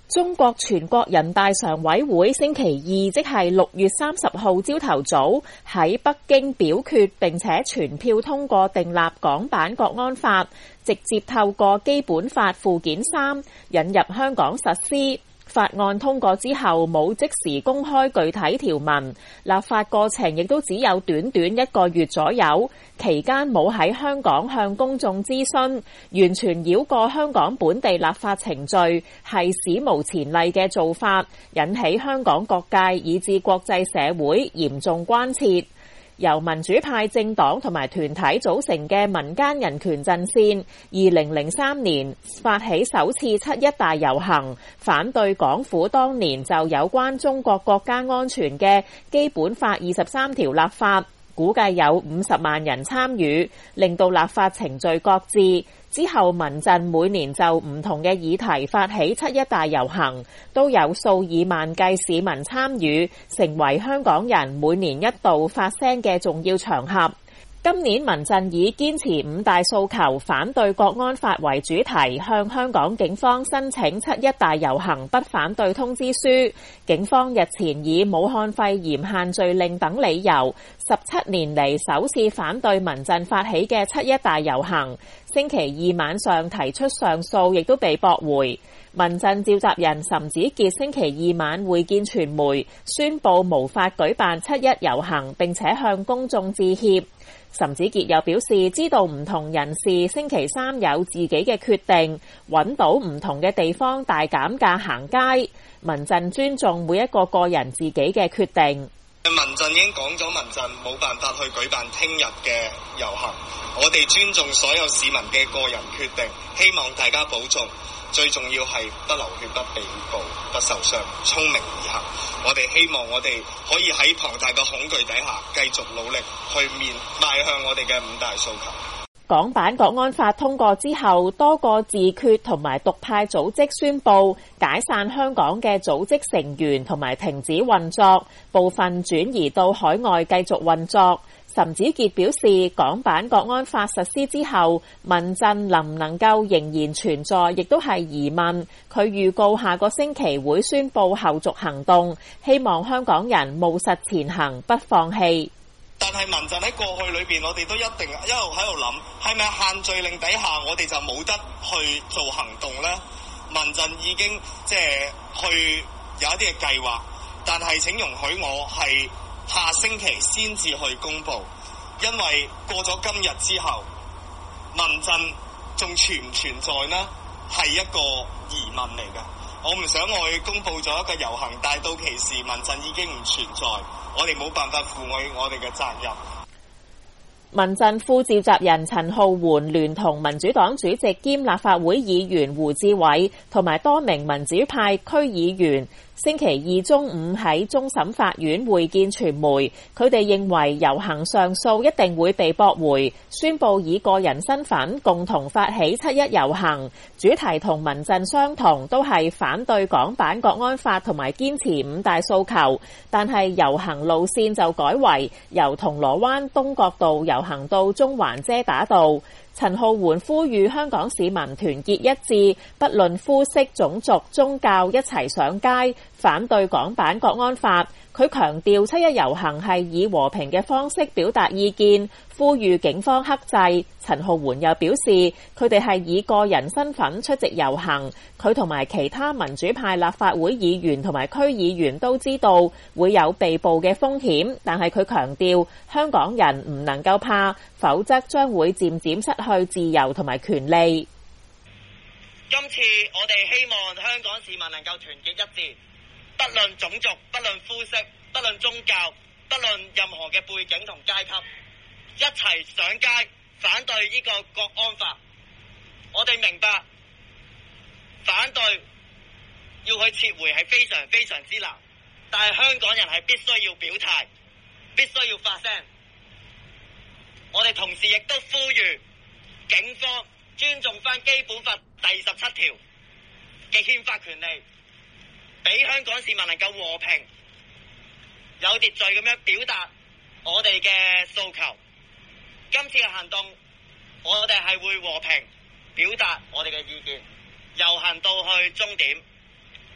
中國全國人大常委會星期二，即係6月30號朝頭早喺北京表決並且全票通過訂立港版國安法，直接透過基本法附件3引入香港實施。法案通過之後冇即時公開具體條文，立法過程亦都只有短短1個月左右，期間冇喺香港向公眾諮詢，完全繞過香港本地立法程序，係史無前例嘅做法，引起香港各界以至國際社會嚴重關切。由民主派政黨同埋團體組成嘅民間人權陣線，2003年發起首次7·1大遊行，反對港府當年就有關中國國家安全嘅基本法23條立法，估計有50萬人參與，令到立法程序擱置。之後民陣每年就唔同嘅議題發起7·1大遊行，都有數以萬計市民參與，成為香港人每年一度發聲嘅重要場合。今年民陣以堅持5大訴求反對國安法為主題，向香港警方申請7·1大遊行不反對通知書。警方日前以武漢肺炎限聚令等理由，17年嚟首次反對民陣發起嘅7·1大遊行。星期二晚上提出上訴，亦都被駁回。民陣召集人岑子傑星期二晚會見傳媒，宣布無法舉辦7·1遊行，並且向公眾致歉。岑子傑又表示，知道唔同人士星期三有自己嘅決定，揾到唔同嘅地方大減價行街，民陣尊重每一個個人自己嘅決定。 民陣已經講咗，民陣冇辦法去舉辦聽日嘅遊行，我哋尊重所有市民嘅個人決定，希望大家保重。最重要係不流血、不被捕、不受傷，聰明而行。我哋希望我哋可以喺龐大嘅恐懼底下繼續努力去邁向我哋嘅5大訴求。 港版國安法通過之後，多個自決同埋獨派組織宣布解散香港嘅組織成員同埋停止運作，部分轉移到海外繼續運作。岑子傑表示，港版國安法實施之後，民陣能唔能夠仍然存在，亦都係疑問。佢預告下個星期會宣布後續行動，希望香港人務實前行，不放棄。 但係民陣喺過去裏邊，我哋都一定一路喺度諗，係咪限聚令底下我哋就冇得去做行動呢？民陣已經去有一啲嘅計劃，但係請容許我係下星期先至去公布，因為過咗今日之後，民陣仲存唔存在呢？係一個疑問嚟嘅。我唔想我去公布咗一個遊行，但係到其時民陣已經唔存在，我哋冇辦法負我哋嘅責任。 民陣副召集人陳皓桓聯同民主黨主席兼立法會議員胡志偉同埋多名民主派區議員星期二中午喺終審法院會見傳媒，佢哋認為遊行上訴一定會被駁回，宣布以個人身份共同發起7·1遊行，主題同民陣相同，都係反對港版國安法同埋堅持5大訴求，但係遊行路線就改為由銅鑼灣東角道遊行到中環遮打道。陳皓桓呼籲香港市民團結一致，不論膚色、種族、宗教，一齊上街反對港版國安法。佢強調7·1遊行係以和平嘅方式表達意見，呼籲警方克制。陳皓桓又表示，佢哋係以個人身份出席遊行，佢同埋其他民主派立法會議員同埋區議員都知道會有被捕嘅風險，但係佢強調香港人唔能夠怕，否則將會漸漸失去自由同埋權利。 今次我哋希望香港市民能夠團結一致，不論種族，不論膚色，不論宗教，不論任何嘅背景同階級，一齊上街反對呢個國安法。我哋明白反對要去撤回係非常非常之難，但係香港人係必須要表態，必須要發聲。我哋同時亦都呼籲警方尊重翻基本法第17條嘅憲法權利，俾香港市民能夠和平有秩序咁樣表達我哋嘅訴求。今次嘅行動，我哋係會和平表達我哋嘅意見，遊行到去終點。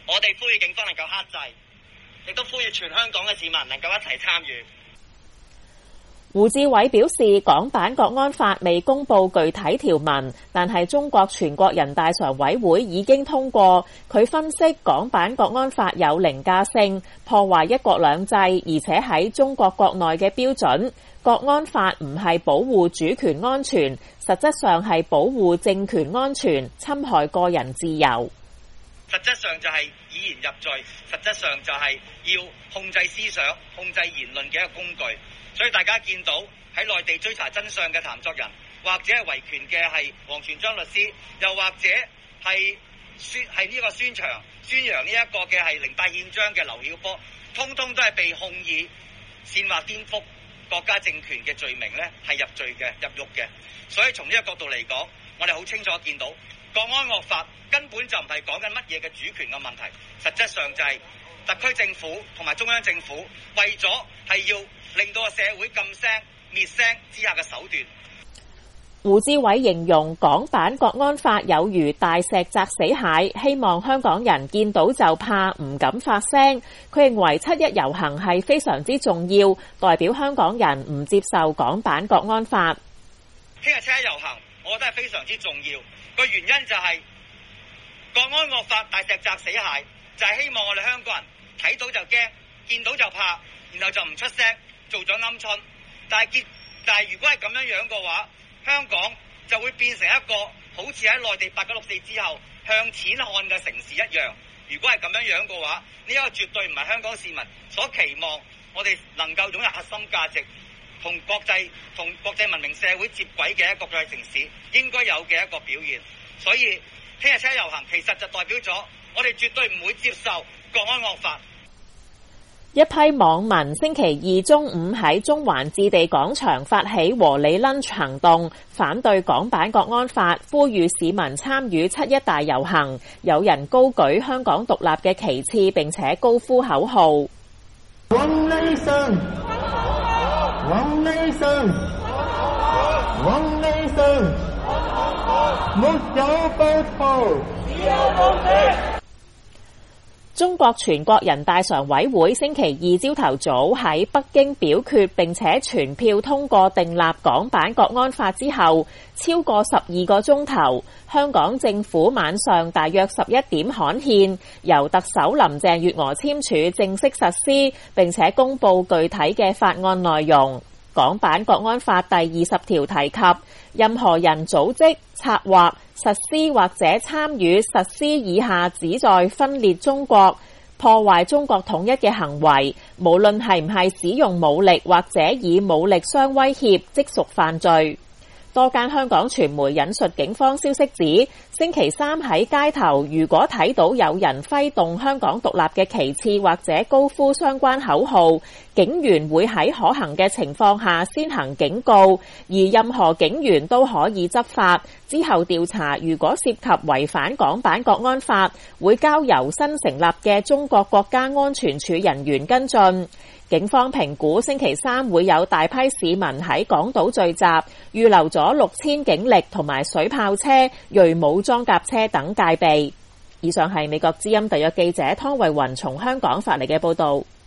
我哋呼籲警方能夠克制，亦都呼籲全香港嘅市民能夠一齊參與。 胡志偉表示，港版國安法未公布具體條文，但係中國全國人大常委會已經通過。佢分析港版國安法有凌駕性，破壞一國兩制，而且喺中國國內嘅標準。國安法唔係保護主權安全，實質上係保護政權安全，侵害個人自由。 實質上就係以言入罪，實質上就係要控制思想、控制言論嘅一個工具。所以大家見到喺內地追查真相嘅譚作人，或者係維權嘅係王全璋律師，又或者係呢個宣揚呢一個嘅係零八憲章嘅劉曉波，通通都係被控以煽惑顛覆國家政權嘅罪名呢係入獄嘅。所以從呢個角度嚟講，我哋好清楚見到國安惡法根本就唔係講緊乜嘢嘅主權嘅問題，實質上就係特區政府同埋中央政府為咗係要令到個社會禁聲滅聲之下嘅手段。 胡志偉形容港版國安法有如大石砸死蟹，希望香港人見到就怕，唔敢發聲。佢認為7一遊行係非常之重要，代表香港人唔接受港版國安法。 聽日7一遊行，我覺得係非常之重要。個原因就係國安惡法大石砸死蟹，就係希望我哋香港人睇到就驚，見到就怕，然後就唔出聲，做咗鵪鶉。但係如果係咁樣樣嘅話，香港就會變成一個好似喺內地8九6四之後向錢看嘅城市一樣。如果係咁樣樣嘅話，呢一個絕對唔係香港市民所期望我哋能夠擁有核心價值同國際文明社會接軌嘅一個國際城市應該有嘅一個表現。所以聽日7一遊行其實就代表咗我哋絕對唔會接受國安惡法。 一批網民星期二中午喺中環置地廣場發起和理 lunch 行動，反對港版國安法，呼籲市民參與7一大遊行。有人高舉香港獨立嘅旗幟，並且高呼口號。 One nation, one nation, one nation， 沒有背叛，只有共識。 中國全國人大常委會星期二朝頭早喺北京表決並且全票通過訂立港版國安法之後，超過12個鐘頭，香港政府晚上大約11點刊憲，由特首林鄭月娥簽署正式實施，並且公布具體嘅法案內容。港版國安法第20條提及，任何人組織、策劃、實施或者參與實施以下旨在分裂中國、破壞中國統一嘅行為，無論係唔係使用武力或者以武力相威脅，即屬犯罪。多間香港傳媒引述警方消息指，星期三喺街頭，如果睇到有人揮動香港獨立嘅旗幟或者高呼相關口號，警員會喺可行嘅情況下先行警告，而任何警員都可以執法。之後調查，如果涉及違反港版國安法，會交由新成立嘅中國國家安全處人員跟進。警方評估星期三會有大批市民喺港島聚集，預留咗6000警力同埋水炮車、銳武裝甲車等戒備。以上係美國之音特約記者湯慧雲從香港發嚟嘅報道。